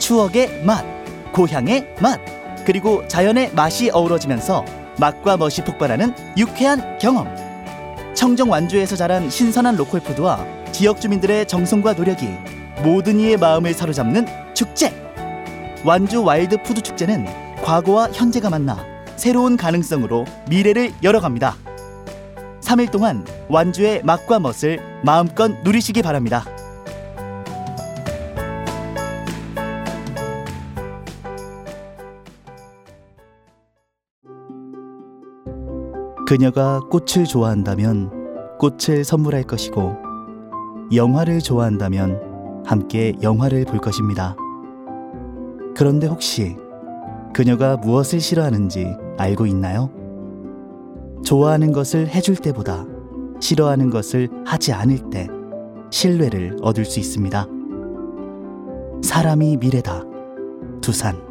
추억의 맛, 고향의 맛, 그리고 자연의 맛이 어우러지면서 맛과 멋이 폭발하는 유쾌한 경험. 청정 완주에서 자란 신선한 로컬푸드와 지역 주민들의 정성과 노력이 모든 이의 마음을 사로잡는 축제. 완주 와일드 푸드 축제는 과거와 현재가 만나 새로운 가능성으로 미래를 열어갑니다. 3일 동안 완주의 맛과 멋을 마음껏 누리시기 바랍니다. 그녀가 꽃을 좋아한다면 꽃을 선물할 것이고, 영화를 좋아한다면 함께 영화를 볼 것입니다. 그런데 혹시 그녀가 무엇을 싫어하는지 알고 있나요? 좋아하는 것을 해줄 때보다 싫어하는 것을 하지 않을 때 신뢰를 얻을 수 있습니다. 사람이 미래다. 두산.